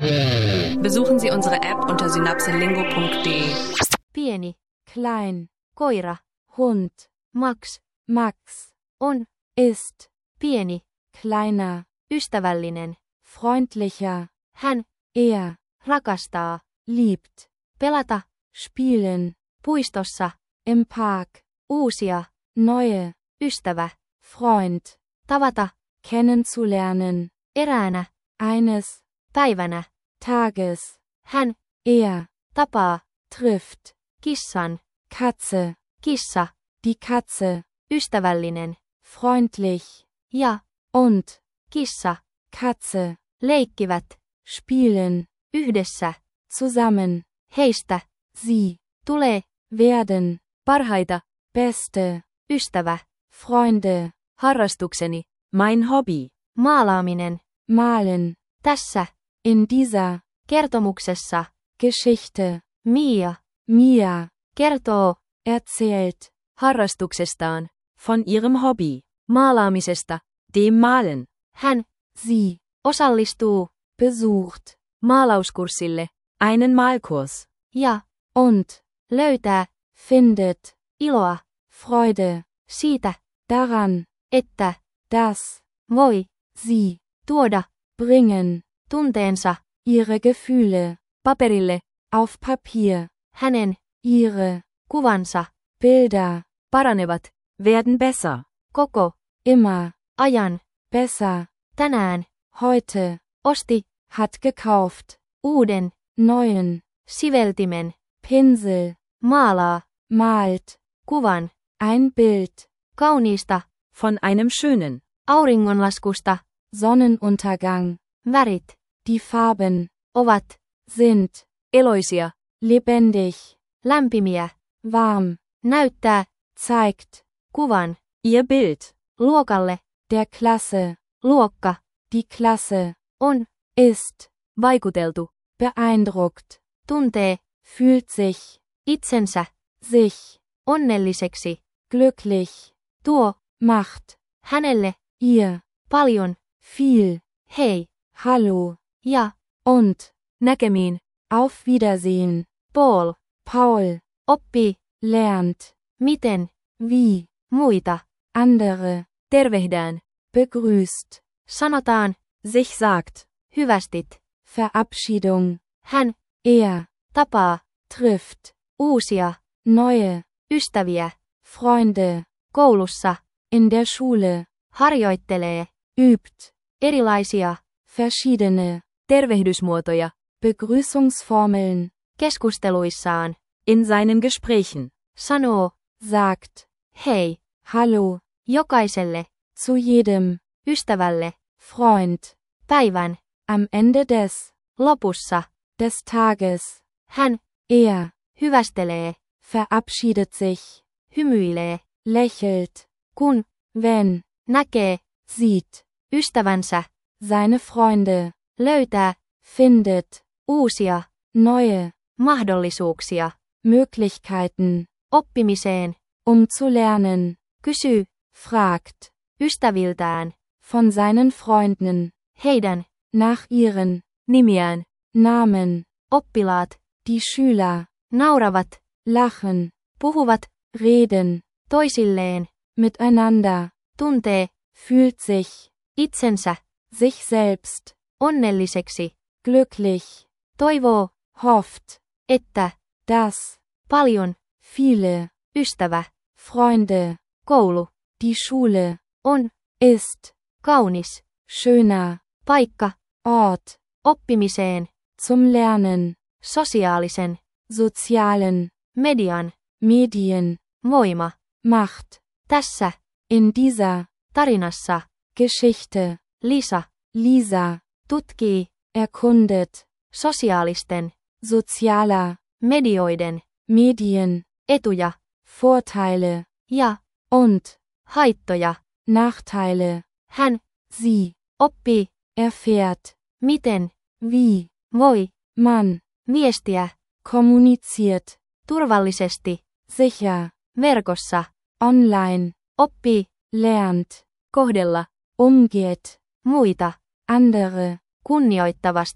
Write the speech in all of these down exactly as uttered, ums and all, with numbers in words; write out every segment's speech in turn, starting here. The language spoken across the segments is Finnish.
Besuchen Sie unsere App unter synapselingo punkt de. Pieni, klein, koira, Hund, Max, Max, on, ist, pieni, kleiner, ystävällinen, freundlicher, hän, er, rakastaa, liebt, pelata, spielen, puistossa, im Park, uusia, neue, ystävä, Freund, tavata, kennenzulernen, eräänä, eines, päivänä, Tages, hän, er, tapaa, trifft, kissan, Katze, kissa, die Katze, ystävällinen, freundlich, ja, und, kissa, Katze, leikkivät, spielen, yhdessä, zusammen, heistä, sie, tulee, werden, parhaita, beste, ystävä, Freunde, harrastukseni, mein Hobby, maalaaminen, malen, tässä, in dieser, kertomuksessa, Geschichte, Mia, Mia, kertoo, erzählt, harrastuksestaan, von ihrem Hobby, maalaamisesta, dem Malen, hän, sie, osallistuu, besucht, maalauskurssille, einen Malkurs, ja, und, löytää, findet, iloa, Freude, siitä, daran, että, das, voi, sie, tuoda, bringen, tunteensa, ihre Gefühle, paperille, auf Papier, hänen, ihre, kuvansa, Bilder, paranevat, werden besser, koko, immer, ajan, besser, tänään, heute, osti, hat gekauft, uuden, neuen, siveltimen, Pinsel, maalaa, malt, kuvan, ein Bild, kauniista, von einem schönen, auringonlaskusta, Sonnenuntergang, värit, die Farben, ovat, sind, eloisia, lebendig, lämpimiä, warm, näyttää, zeigt, kuvan, ihr Bild, luokalle, der Klasse, luokka, die Klasse, on, ist, vaikuteltu, beeindruckt, tuntee, fühlt sich, itsensä, sich, onnelliseksi, glücklich, tuo, macht, hänelle, ihr, paljon, viel, hei, hallo, ja, und, näkemiin, auf Wiedersehen, Paul, Paul, oppii, lernt, miten, wie, muita, andere, tervehdään, begrüßt, sanotaan, sich sagt, hyvästit, Verabschiedung, hän, er, tapaa, trifft, uusia, neue, ystäviä, Freunde, koulussa, in der Schule, harjoittelee, übt, erilaisia, verschiedene, tervehdysmuotoja, Begrüßungsformeln, keskusteluissaan, in seinen Gesprächen, sanoo, sagt, hei, hallo, jokaiselle, zu jedem, ystävälle, Freund, päivän, am Ende des, lopussa, des Tages, hän, er, hyvästelee, verabschiedet sich, hymyilee, lächelt, kun, wenn, näkee, sieht, ystävänsä, seine Freunde, löytää, findet, uusia, neue, mahdollisuuksia, Möglichkeiten, oppimiseen, um zu lernen, kysyy, fragt, ystäviltään, von seinen Freunden, heidän, nach ihren, nimiään, Namen, oppilaat, die Schüler, nauravat, lachen, puhuvat, reden, toisilleen, miteinander, tuntee, fühlt sich, itsensä, sich selbst, onnelliseksi, glücklich, toivoo, hofft, että, das, paljon, viele, ystävä, Freunde, koulu, die Schule, on, ist, kaunis, schöner, paikka, Ort, oppimiseen, zum Lernen, sosiaalisen, sozialen, median, Medien, voima, Macht, tässä, in dieser, tarinassa, Geschichte, Lisa, Lisa, tutkii, erkundet, sosiaalisten, sozialer, medioiden, Medien, etuja, Vorteile, ja, und, haittoja, Nachteile, hän, sie, oppii, erfährt, miten, wie, voi, man, viestiä, kommuniziert, turvallisesti, sicher, verkossa, online, oppii, lernt, kohdella, umgeht, muita, andere, kunnioittavasti,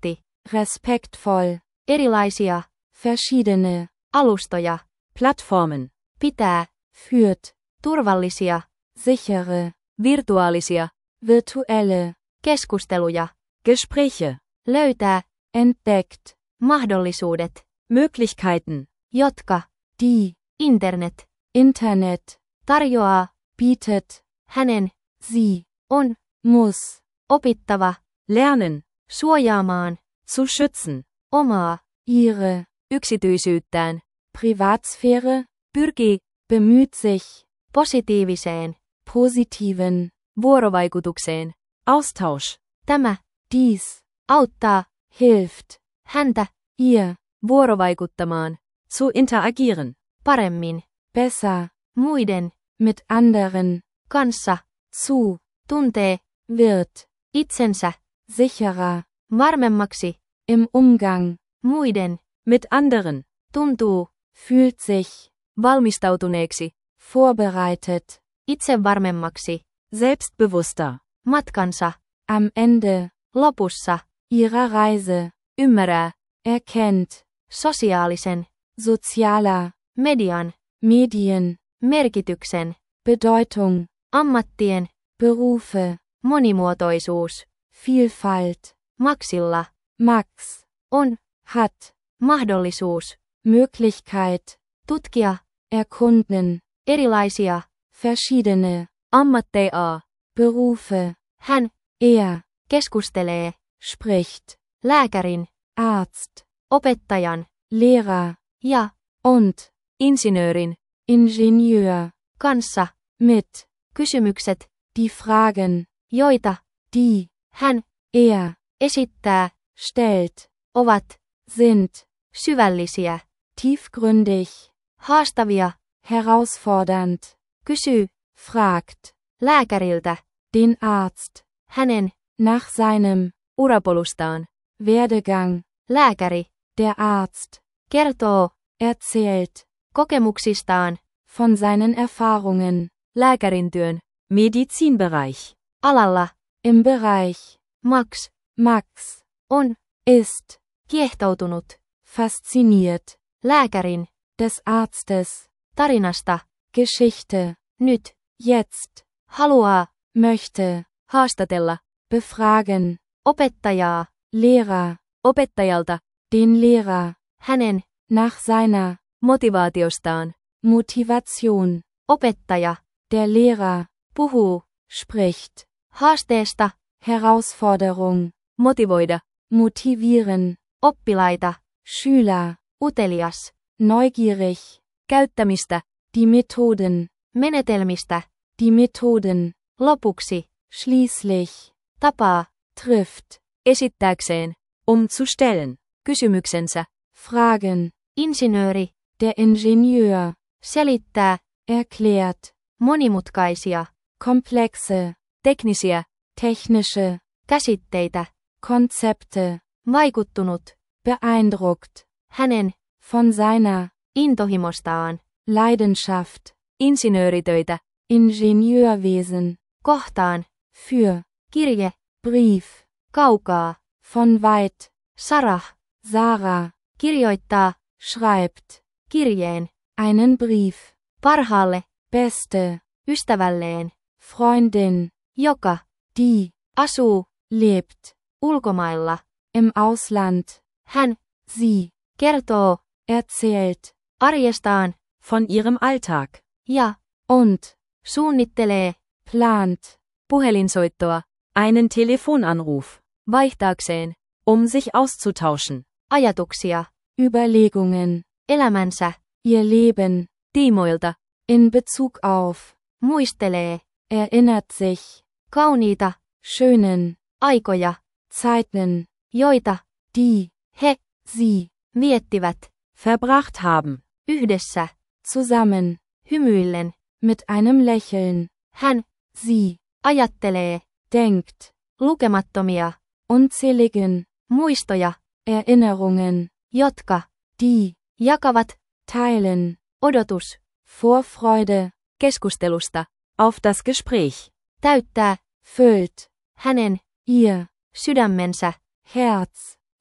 respektvoll, erilaisia, verschiedene, alustoja, Plattformen, pitää, führt, turvallisia, sichere, virtuaalisia, virtuelle, keskusteluja, Gespräche, löytää, entdeckt, mahdollisuudet, Möglichkeiten, jotka, die, internet, Internet, tarjoaa, bietet, hänen, sie, on, muss, opittava, lernen, suojaamaan, zu schützen, omaa, ihre, yksityisyyttään, Privatsphäre, pyrkii, bemüht sich, positiiviseen, positiven, vuorovaikutukseen, Austausch, tämä, dies, auttaa, hilft, häntä, ihr, vuorovaikuttamaan, zu interagieren, paremmin, besser, muiden, mit anderen, kanssa, zu, tuntee, wird, itsensä, sicherer, varmemmaksi, im Umgang, muiden, mit anderen, tuntuu, fühlt sich, valmistautuneeksi, vorbereitet, itse varmemmaksi, selbstbewusster, matkansa, am Ende, lopussa, ihrer Reise, ymmärrää, erkennt, sosiaalisen, sozialer, median, Medien, merkityksen, Bedeutung, ammattien, Berufe, monimuotoisuus, Vielfalt, Maxilla, Max, on, hat, mahdollisuus, Möglichkeit, tutkia, erkunden, erilaisia, verschiedene, ammatteja, Berufe, hän, er, keskustelee, spricht, lääkärin, Arzt, opettajan, Lehrer, ja, und, insinöörin, Ingenieur, kanssa, mit, kysymykset, die Fragen, joita, die, hän, er, esittää, stellt, ovat, sind, syvällisiä, tiefgründig, haastavia, herausfordernd, kysyy, fragt, lääkäriltä, den Arzt, hänen, nach seinem, urapolustaan, Werdegang, lääkäri, der Arzt, kertoo, erzählt, kokemuksistaan, von seinen Erfahrungen, lääkärin työn, Medizinbereich, alalla, im Bereich, Max, Max, on, ist, kiehtoutunut, fasziniert, lääkärin, des Arztes, tarinasta, Geschichte, nyt, jetzt, haluaa, möchte, haastatella, befragen, opettajaa, Lehrer, opettajalta, den Lehrer, hänen, nach seiner, motivaatiostaan, Motivation, opettaja, der Lehrer, puhuu, spricht, haasteesta, Herausforderung, motivoida, motivieren, oppilaita, Schüler, utelias, neugierig, käyttämistä, die Methoden, menetelmistä, die Methoden, lopuksi, schließlich, tapaa, trifft, esittääkseen, um zu stellen, kysymyksensä, fragen, insinööri, der Ingenieur, selittää, erklärt, monimutkaisia, komplexe, teknisiä, technische, käsitteitä, Konzepte, vaikuttunut, beeindruckt, hänen, von seiner, intohimostaan, Leidenschaft, insinööritöitä, Ingenieurwesen, kohtaan, für, kirje, Brief, kaukaa, von weit, Sarah, Sarah, kirjoittaa, schreibt, kirjeen, einen Brief, parhaalle, beste, ystävälleen, Freundin, joka, die, asuu, lebt, ulkomailla, im Ausland, hän, sie, kertoo, erzählt, arjestaan, von ihrem Alltag, ja, und, suunnittelee, plant, puhelinsoittoa, einen Telefonanruf, vaihtaakseen, um sich auszutauschen, ajatuksia, Überlegungen, elämänsä, ihr Leben, tiimoilta, in Bezug auf, muistelee, erinnert sich, kauniita, schönen, aikoja, Zeiten, joita, die, he, sie, viettivät, verbracht haben, yhdessä, zusammen, hymyillen, mit einem Lächeln, hän, sie, ajattelee, denkt, lukemattomia, unzähligen, muistoja, Erinnerungen, jotka, die, jakavat, teilen, odotus, Vorfreude, keskustelusta, auf das Gespräch, täyttää, füllt, hänen, ihr, sydämensä, Herz,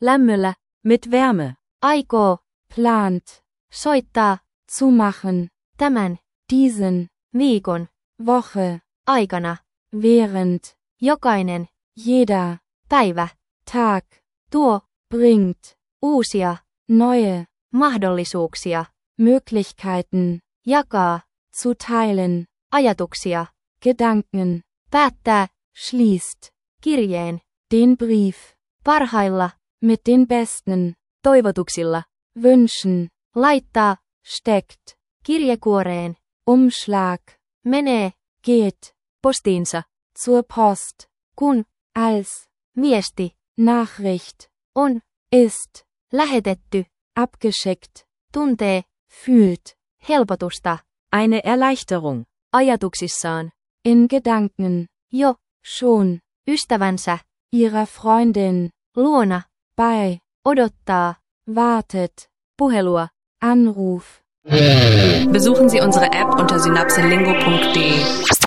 lämmöllä, Mit Wärme. aikoo, plant, soittaa, zumachen, tämän, diesen, viikon, Woche, aikana, während, jokainen, jeder, päivä, Tag, tuo, bringt, uusia, neue, mahdollisuuksia, Möglichkeiten, jakaa, zuteilen, ajatuksia, Gedanken, päättää, schließt, kirjeen, den Brief, parhailla, mit den besten, Toivotuksilla. wünschen, laittaa, steckt, kirjekuoreen, Umschlag, menee, geht, Postiinsa. zur Post, kun, als, viesti, Nachricht, on, ist, lähetetty, abgeschickt, tuntee, fühlt, helpotusta, Eine Erleichterung. ajatuksissaan, in Gedanken, jo, schon, ystävänsä, ihrer Freundin, luona, bei, odottaa, wartet, Puhelua. Anruf. Besuchen Sie unsere App unter synapselingo punkt de.